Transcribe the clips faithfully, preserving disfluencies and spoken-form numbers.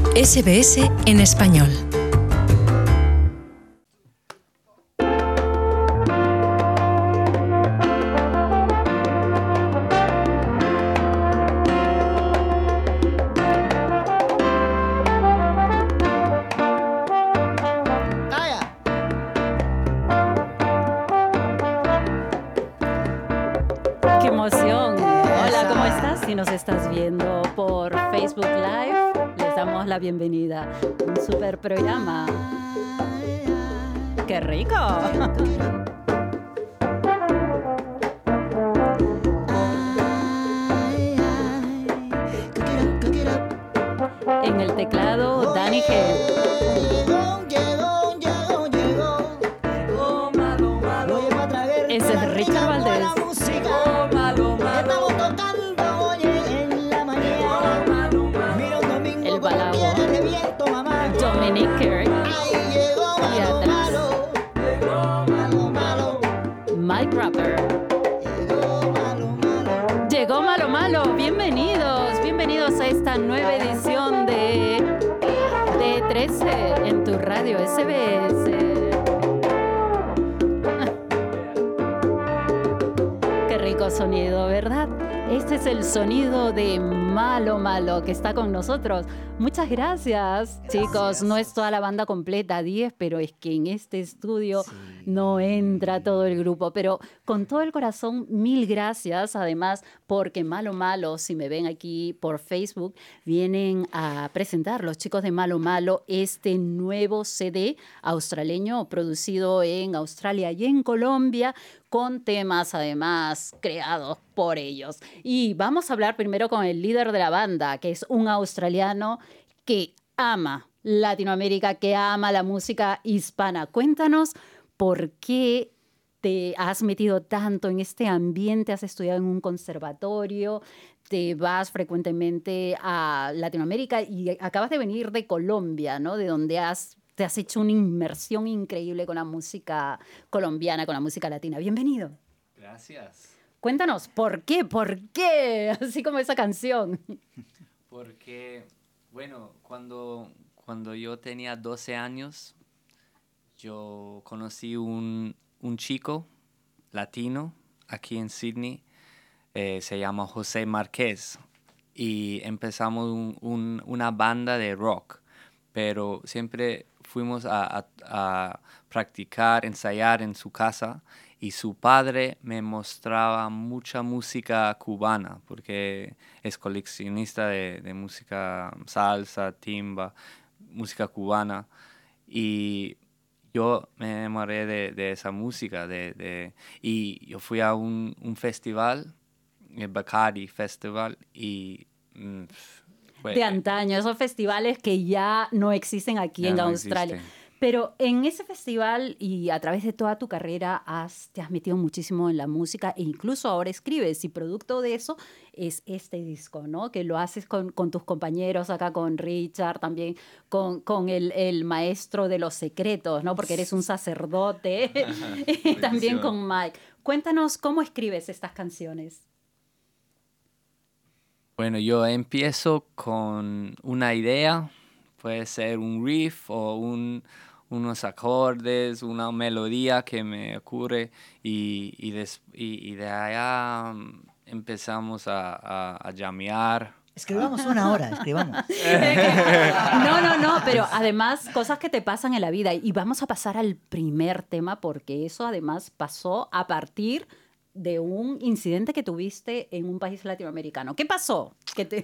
S B S en español. ¡Qué emoción! Hola, ¿cómo estás? Si nos estás viendo por Facebook Live, les damos la bienvenida. Un super programa. ¡Qué rico! En el teclado, Dani G. Ese es Richard Valdés. El balabo. Dominic Carey. Y atrás, Mike Rapper. Llegó Malo Malo. Bienvenidos, bienvenidos a esta nueva edición de de trece en tu radio S B S. Qué rico sonido, ¿verdad? Este es el sonido de Malo Malo que está con nosotros. Muchas gracias, gracias. Chicos. No es toda la banda completa, diez, pero es que en este estudio sí. no entra todo el grupo. Pero con todo el corazón, mil gracias. Además, porque Malo Malo, si me ven aquí por Facebook, vienen a presentar los chicos de Malo Malo este nuevo C D australeño producido en Australia y en Colombia, con temas además creados por ellos. Y vamos a hablar primero con el líder de la banda, que es un australiano que ama Latinoamérica, que ama la música hispana. Cuéntanos por qué te has metido tanto en este ambiente, has estudiado en un conservatorio, te vas frecuentemente a Latinoamérica y acabas de venir de Colombia, ¿no? De donde has te has hecho una inmersión increíble con la música colombiana, con la música latina. Bienvenido. Gracias. Cuéntanos, ¿por qué? ¿Por qué? Así como esa canción. Porque, bueno, cuando, cuando yo tenía doce años, yo conocí un, un chico latino aquí en Sydney, eh, se llama José Márquez, y empezamos un, un, una banda de rock, pero siempre fuimos a, a, a practicar, ensayar en su casa, y su padre me mostraba mucha música cubana, porque es coleccionista de, de música salsa, timba, música cubana, y yo me enamoré de, de esa música, de, de, y yo fui a un, un festival, el Bacardi Festival, y... Mm, Fue, de antaño, esos festivales que ya no existen aquí en no Australia. Existen. Pero en ese festival y a través de toda tu carrera has, te has metido muchísimo en la música e incluso ahora escribes, y producto de eso es este disco, ¿no? Que lo haces con, con tus compañeros acá, con Richard, también con, con el, el maestro de los secretos, ¿no? Porque eres un sacerdote. Y también con Mike. Cuéntanos cómo escribes estas canciones. Bueno, yo empiezo con una idea, puede ser un riff o un, unos acordes, una melodía que me ocurre, y, y, des, y, y de allá um, empezamos a, a, a llamear. Escribamos una hora, escribamos. No, no, no, pero además cosas que te pasan en la vida. Y vamos a pasar al primer tema, porque eso además pasó a partir de un incidente que tuviste en un país latinoamericano. ¿Qué pasó? ¿Qué te...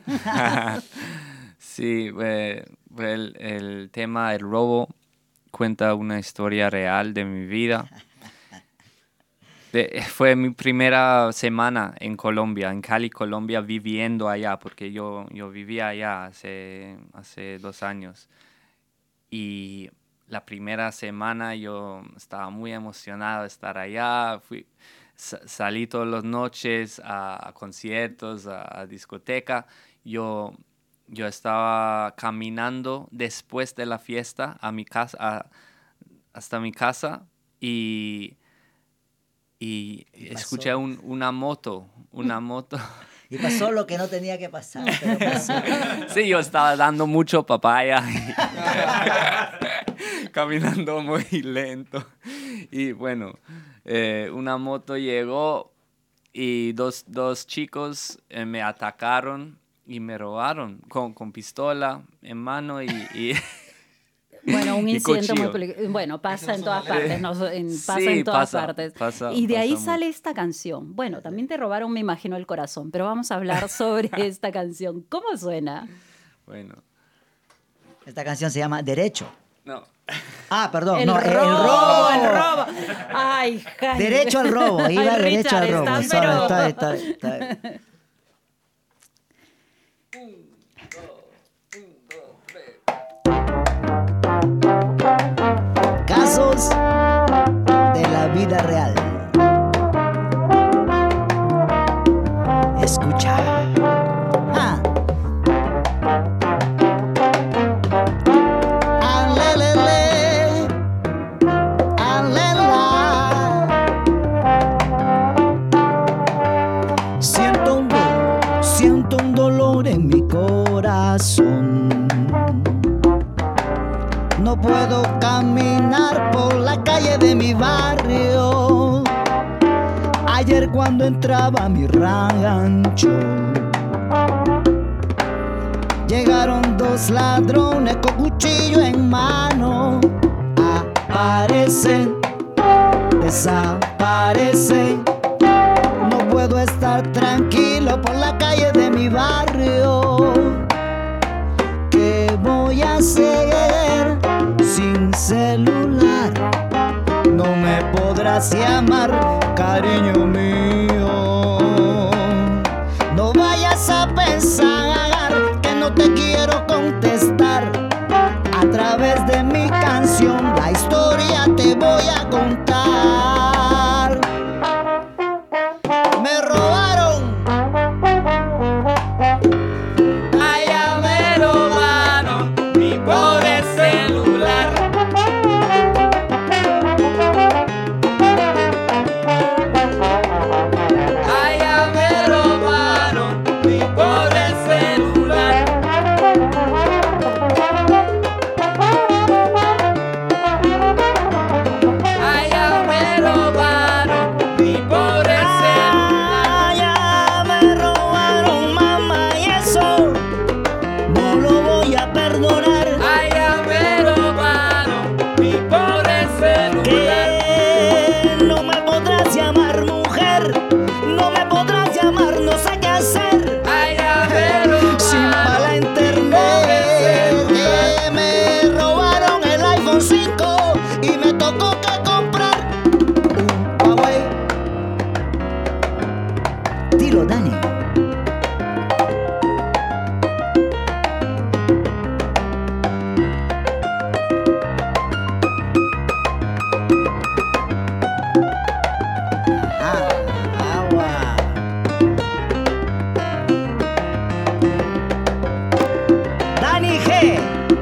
Sí, eh, el, el tema del robo cuenta una historia real de mi vida. De, fue mi primera semana en Colombia, en Cali, Colombia, viviendo allá, porque yo, yo vivía allá hace, hace dos años. Y la primera semana yo estaba muy emocionado de estar allá. Fui... Salí todas las noches a, a conciertos, a, a discoteca. Yo, yo estaba caminando después de la fiesta a mi casa, a, hasta mi casa, y, y escuché un, una moto, una moto Y pasó lo que no tenía que pasar, pero pasó. Sí, yo estaba dando mucho papaya. Caminando muy lento. Y bueno, eh, una moto llegó y dos, dos chicos eh, me atacaron y me robaron con, con pistola en mano y... y Bueno, un y incidente muy cuchillo. peligroso. Bueno, pasa en todas partes, no, en- pasa Sí, en todas pasa, partes. pasa- y de ahí pasa sale esta canción. Bueno, también te robaron, me imagino, el corazón, pero vamos a hablar sobre esta canción. ¿Cómo suena? Bueno, Esta canción se llama Derecho. no. Ah, perdón, El no, robo, el robo. el robo. Ay, Jaime. Derecho al robo, iba Ay, derecho al Richard, robo. está, Sorry, pero- está, está, está. Casos de la vida real. Escucha. Ah. Alelele, alela. Siento un dolor, siento un dolor en mi corazón. No puedo caminar por la calle de mi barrio. Ayer cuando entraba a mi rancho, llegaron dos ladrones con cuchillo en mano. Aparecen, desaparecen. No puedo estar tranquilo por la calle de mi barrio. ¿Qué voy a hacer sin celular? No me podrás llamar, cariño mío. No vayas a pensar que no te quiero contestar. A través de mi canción la historia te voy a contar. Me robaron. Allá me robaron mi pobre celular. Allá me robaron mi pobre celular. Allá me robaron mi pobre celular. Ya me robaron, mamá, y eso no lo voy a perdonar. Allá me robaron mi pobre celular. Que no me podrás llamar mujer, no me podrás llamar, no sé qué hacer. Allá me robaron Sin mala internet, que me robaron el iPhone cinco y me tocó que comprar un Huawei. Dilo, Dani. Ah, agua. Dani G.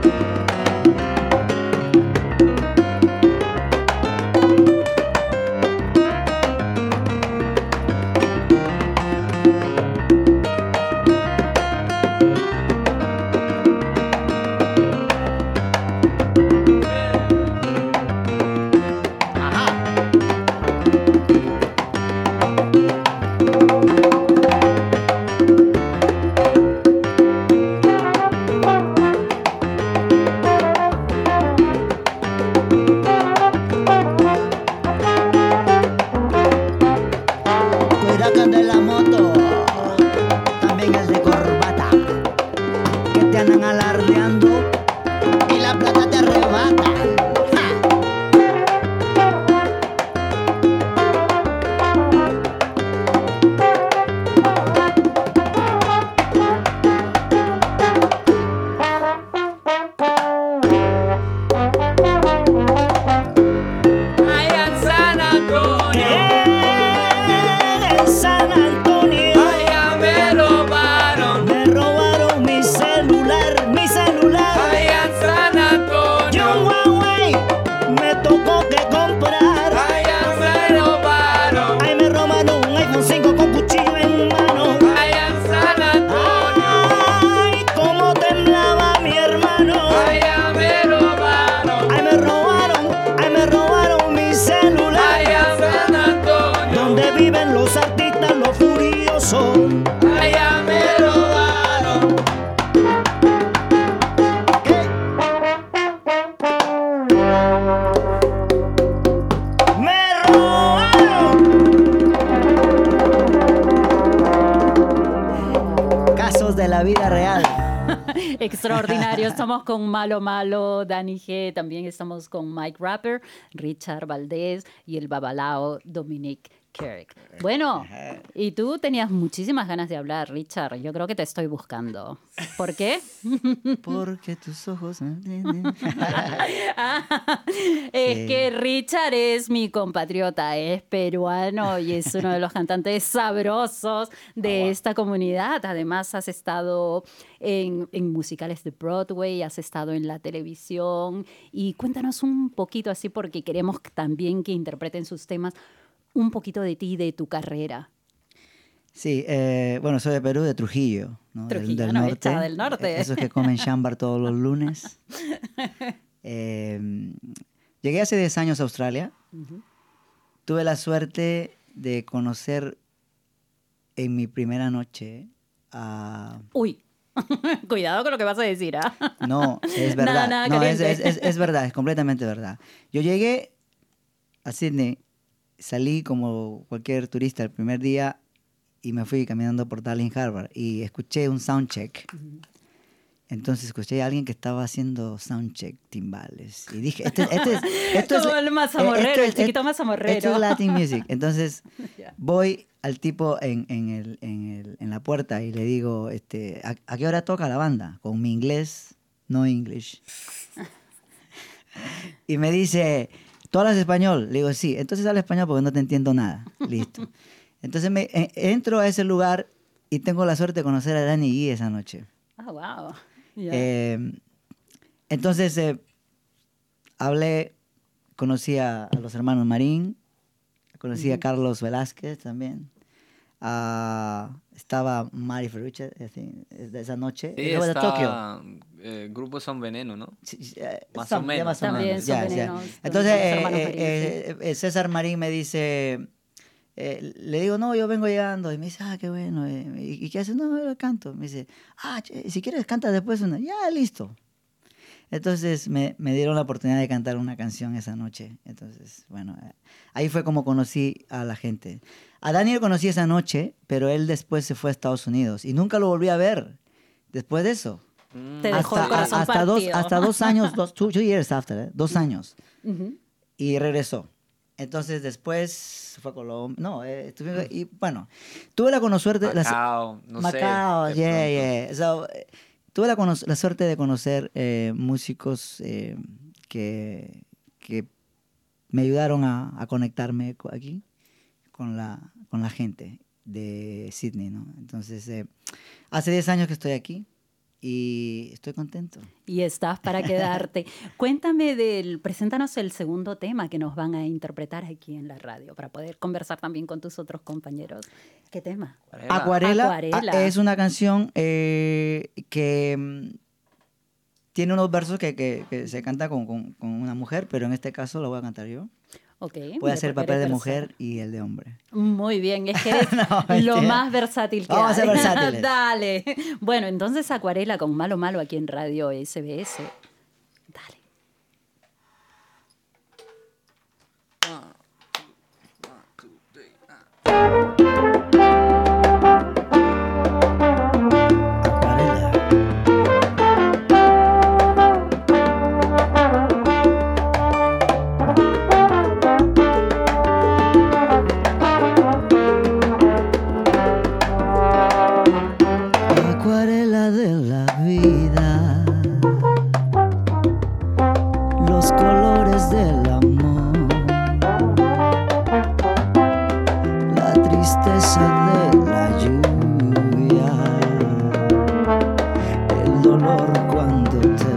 Cuidado de la moto, también el de corbata, que te andan alardeando y la plata te arrebata. ¡Ja! allá en San Antonio. En San Antonio Allá me robaron. me robaron mi celular, mi celular. Allá en San Yo un Antonio. Huawei extraordinario. Estamos con Malo Malo, Dani G, también estamos con Mike Rapper, Richard Valdés y el babalao Dominic Kirk. Bueno, y tú tenías muchísimas ganas de hablar, Richard. Yo creo que te estoy buscando. ¿Por qué? Porque tus ojos... Ah, es Sí. que Richard es mi compatriota, es peruano y es uno de los cantantes sabrosos de esta comunidad. Además, has estado en, en musicales de Broadway, has estado en la televisión. Y cuéntanos un poquito así, porque queremos también que interpreten sus temas, un poquito de ti, de tu carrera. Sí, eh, bueno, soy de Perú, de Trujillo, ¿no? Del- Trujillano, del, norte. hecha del norte. Esos que comen chambar todos los lunes. Eh, llegué hace diez años a Australia. Ujú. Tuve la suerte de conocer en mi primera noche a... Uy, cuidado con lo que vas a decir, ¿ah? No, es Nada, verdad. nada no, es, caliente. es, es, es verdad, es completamente verdad. Yo llegué a Sydney, salí como cualquier turista el primer día y me fui caminando por Darling Harbour y escuché un soundcheck. Entonces escuché a alguien que estaba haciendo soundcheck timbales y dije, este, este es, esto Como es, el mazamorrero, esto es- el chiquito esto- mazamorrero. Esto es Latin music. Entonces Ya. voy al tipo en, en, el, en, el, en la puerta y le digo, este, ¿a, a qué hora toca la banda? Con mi inglés, no English. Y me dice, ¿tú hablas español? Le digo, sí. Entonces habla español porque no te entiendo nada. Listo. Entonces me, eh, entro a ese lugar y tengo la suerte de conocer a Dani G esa noche. Ah, wow. Ya. Eh, entonces eh, hablé, conocí a, a los hermanos Marín, conocí a Carlos Velázquez también. Ah, estaba Mari Ferrucci así, de esa noche. Sí, Luego de Tokio. está, eh, grupos Son Veneno, ¿no? Sí, sí, eh, Más son- o ya menos. más o También menos, son ya, ya. venenos, Entonces, los eh, hermanos eh, Marín, eh, eh, César Marín me dice, eh, le digo, no, yo vengo llegando. Y me dice, ah, qué bueno. eh, ¿Y, y qué haces? No, yo canto. Me dice, ah, che, si quieres canta después una. Ya, listo. Entonces me, me dieron la oportunidad de cantar una canción esa noche. Entonces, bueno, eh, ahí fue como conocí a la gente. A Daniel conocí esa noche, pero él después se fue a Estados Unidos y nunca lo volví a ver después de eso. Te dejó el hasta, corazón hasta dos, partido. hasta dos años, dos, two, two years after, eh, dos años. Ujú. Y regresó. Entonces después fue a Colombia. No, eh, estuve- y bueno, tuve la cono- suerte. la su- Macao, no Macao, sé. de yeah, pronto. yeah. So, eh, tuve la, cono- la suerte de conocer eh, músicos eh, que, que me ayudaron a, a conectarme co- aquí con la, con la gente de Sydney, ¿no? Entonces, eh, hace diez años que estoy aquí y estoy contento. Y estás para quedarte. Cuéntame del, preséntanos el segundo tema que nos van a interpretar aquí en la radio para poder conversar también con tus otros compañeros. ¿Qué tema? Acuarela. Acuarela, Acuarela. ah, es una canción eh, que mm, tiene unos versos que, que- que se canta con, con- con una mujer, pero en este caso lo voy a cantar yo. Ok. Voy a me hacer el preparé papel de para mujer y el de hombre. Muy bien, es que eres No, lo mentira. más versátil que Vamos a hay. ser versátiles. Dale. Bueno, entonces Acuarela con Malo Malo aquí en Radio S B S. Dale. Acuarela. Acuarela de la vida, los colores del amor, la tristeza de la lluvia, el dolor cuando te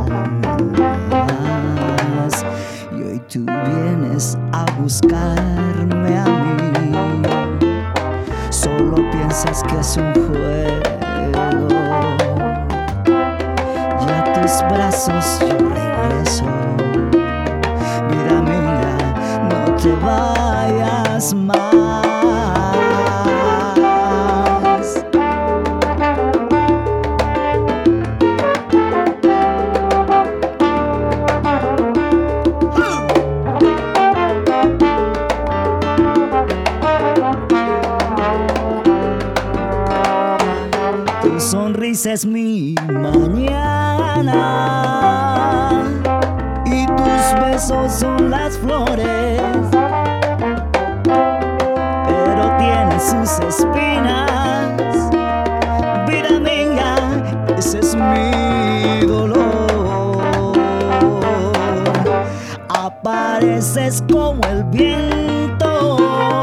vas, y hoy tú vienes a buscarme a mí. Solo piensas que es un juego, y a tus brazos yo regreso. Vida mía, no te vayas más. Tu sonrisa es mi mañana, mañana y tus besos son las flores, pero tienen sus espinas. Vida mía, ese es mi dolor. Apareces como el viento,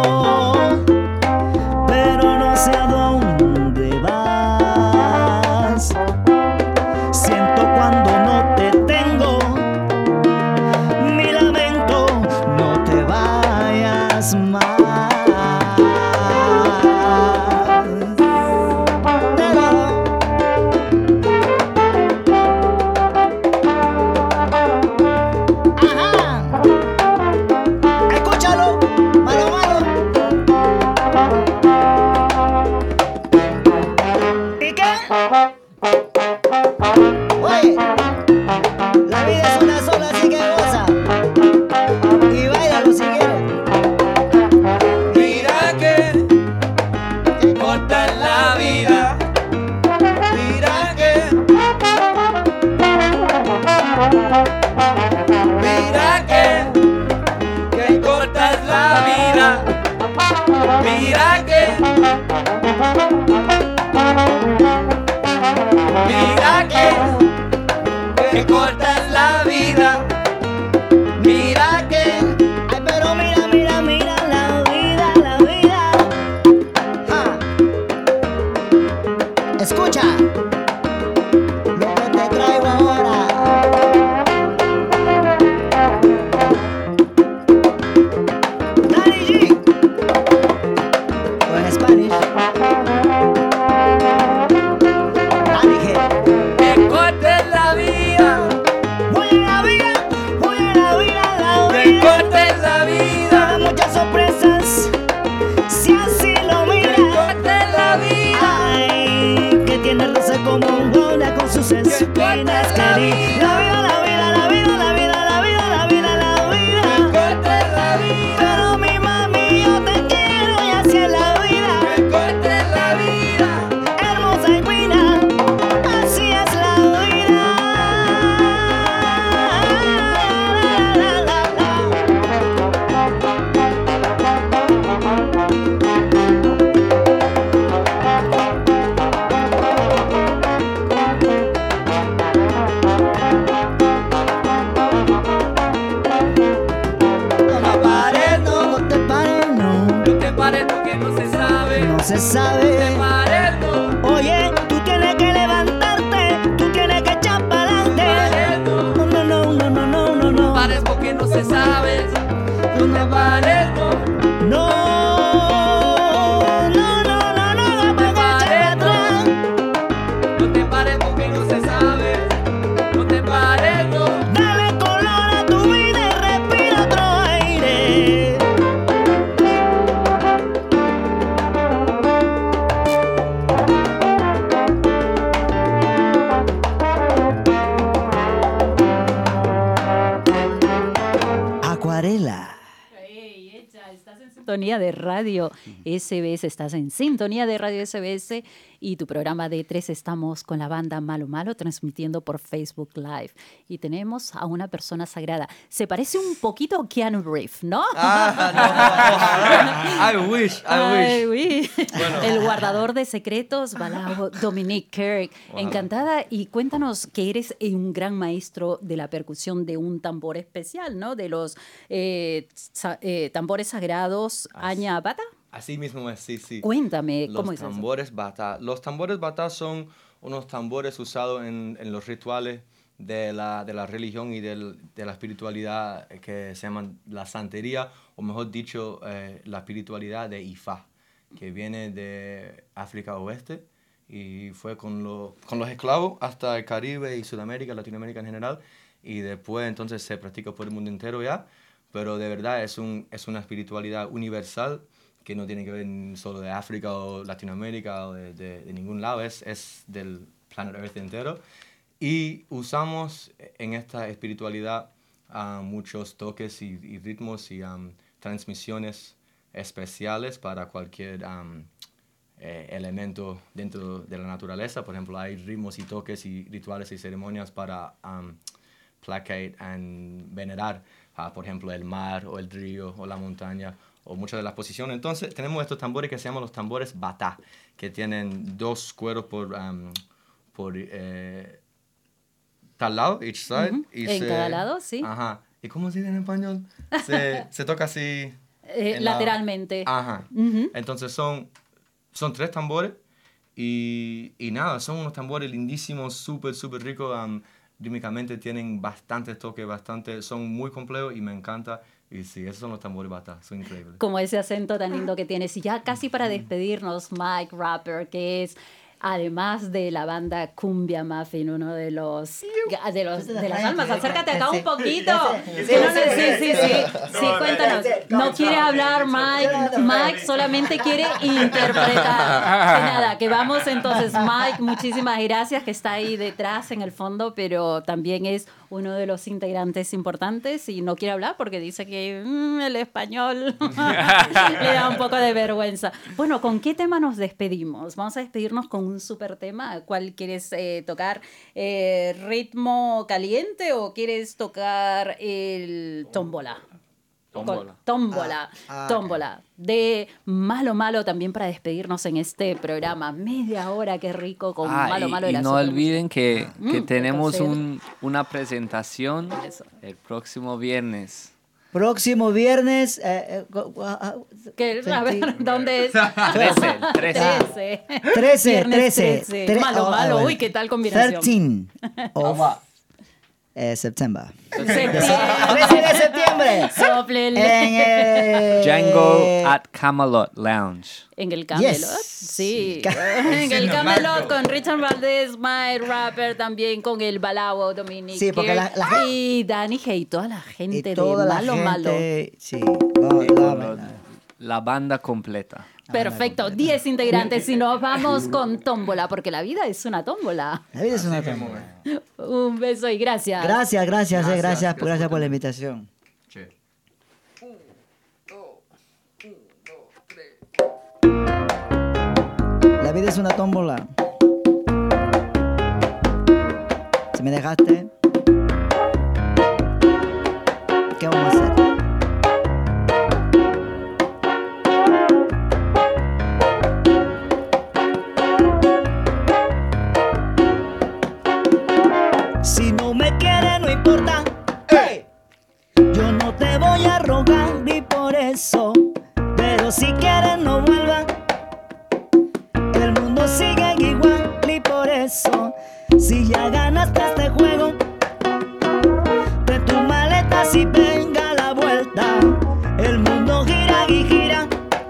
pero no sé a dónde vas. Siento cuando no te tengo, mi lamento, no te vayas más. Oye, la vida es una sola, así que goza y báilalo si quieres. Mira que corta es la vida. Mira que Mira que que corta es la vida. Mira que Mira que, que corta es la vida. Mira que, ay, pero mira, mira, mira la vida, la vida. Ja. Escucha lo que te traigo ahora. Daddy G, o en Spanish. Como un bola con sus espinas, querida. La vida, la vida, la vida, la vida, la vida, la vida, la vida. Pero mi mami, yo te quiero y así es la vida. la vida. Hermosa y fina, así es la vida. La, la, la, la. No se sabe. Oye, tú tienes que levantarte, tú tienes que echar para adelante. No, no, no, no, no, no, no, no. Pares porque no se sabe. No te pares, no. No, no, no, no, no, no te pares, atrás. No te pares porque no se sabe. No te pares, no. Dale color a tu vida y respira otro aire. Acuarela. Estás en sintonía de Radio S B S, estás en sintonía de Radio S B S y tu programa de tres estamos con la banda Malo Malo transmitiendo por Facebook Live. Y tenemos a una persona sagrada. Se parece un poquito a Keanu Reeves, ¿no? Ah, no, I wish, I Ay, wish. oui. Bueno. El guardador de secretos, Balao, Dominique Kirk. Wow. Encantada. Y cuéntanos que eres un gran maestro de la percusión de un tambor especial, ¿no? De los eh, sa- eh, tambores sagrados Aña Bata. Así mismo es, sí, sí. Cuéntame, Los ¿cómo es eso? tambores bata. Los tambores bata son unos tambores usados en, en los rituales de la, de la religión y del, de la espiritualidad que se llaman la santería, o mejor dicho, eh, la espiritualidad de Ifá, que viene de África Oeste y fue con, lo, con los esclavos hasta el Caribe y Sudamérica, Latinoamérica en general, y después entonces se practica por el mundo entero ya, pero de verdad es, un, es una espiritualidad universal que no tiene que ver solo de África o Latinoamérica o de, de, de ningún lado, es, es del planet Earth entero. Y usamos en esta espiritualidad uh, muchos toques y, y ritmos y um, transmisiones especiales para cualquier um, eh, elementos dentro de la naturaleza. Por ejemplo, hay ritmos y toques y rituales y ceremonias para um, placate y venerar, uh, por ejemplo, el mar o el río o la montaña o muchas de las posiciones. Entonces, tenemos estos tambores que se llaman los tambores batá, que tienen dos cueros por, um, por eh, tal lado, each side. Uh-huh. Y en se, cada lado, sí. Ajá. ¿Y cómo se dice en español? Se, se toca así... Eh, lateralmente. La, ajá. Uh-huh. Entonces, son, son tres tambores y, y nada, son unos tambores lindísimos, súper, súper ricos. Um, rítmicamente tienen bastantes toques, bastante, son muy complejos y me encanta. Y sí, esos son los tambores batá, son increíbles. Como ese acento tan lindo que tienes. Y ya casi para despedirnos, Mike Rapper, que es, además de la banda Cumbia Muffin, uno de los de, los, de las almas. Acércate acá un poquito. Sí, sí, sí, sí. Sí, cuéntanos. No quiere hablar Mike. Mike solamente quiere interpretar. Que nada, que vamos entonces. Mike, muchísimas gracias, que está ahí detrás en el fondo, pero también es uno de los integrantes importantes y no quiere hablar porque dice que mmm, el español le da un poco de vergüenza. Bueno, ¿con qué tema nos despedimos? Vamos a despedirnos con un súper tema. ¿Cuál quieres eh, tocar? Eh, ¿Ritmo caliente o quieres tocar el tómbola? Tómbola. Tómbola. Ah, ah, Tómbola. De Malo Malo también para despedirnos en este programa. Media hora, qué rico con ah, Malo y, Malo. De y la no super olviden que, que mm, tenemos un, una presentación Eso. el próximo viernes. Próximo viernes. Eh, eh, Que, a ver, ¿dónde es? trece, trece. trece. trece, Viernes trece. trece. Tre- Malo, oh, malo. oh, Uy, qué tal combinación. trece of eh, September. Septiembre. trece de septiembre. Sóplele. En el... Django at Camelot Lounge. En el Camelot, Yes. sí. Sí. En el Camelot con Richard Valdés, Mike Rapper, también con el Balao Dominic. Sí, porque la- la- Y Danny Hay, toda la gente Y toda de la Malo gente, Malo. Sí, vamos, Y con vamos. lo- la banda completa. Perfecto, diez integrantes y nos vamos con tómbola, porque la vida es una tómbola. La vida es una tómbola. Un beso y gracias. Gracias, gracias, eh, Gracias, gracias, gracias gracias por por la invitación. Sí. La vida es una tómbola. Si me dejaste, ¿qué vamos a hacer? Si no me quieres, no importa. ¡Hey! Yo no te voy a rogar ni por eso, pero si quieres no vuelvas. El mundo sigue igual y por eso, si ya ganaste este juego, de tus maletas y venga la vuelta. El mundo gira y gira,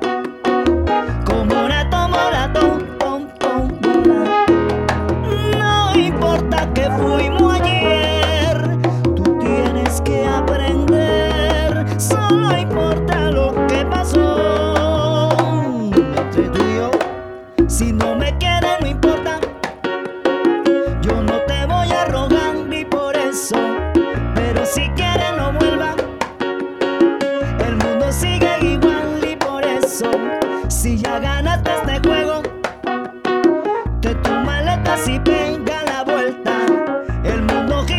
como una tómbola, tom, tom, tómbola. No importa que fuimos ayer, tú tienes que aprender. Solo importa lo que pasó entre tú y yo. Si no me quieres no importa, yo no te voy a rogar ni por eso, pero si quieres no vuelva. El mundo sigue igual y por eso, si ya ganaste este juego, te tus maletas y venga la vuelta. El mundo gira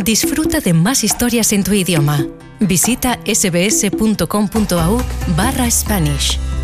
Disfruta de más historias en tu idioma. Visita sbs.com.au barra Spanish.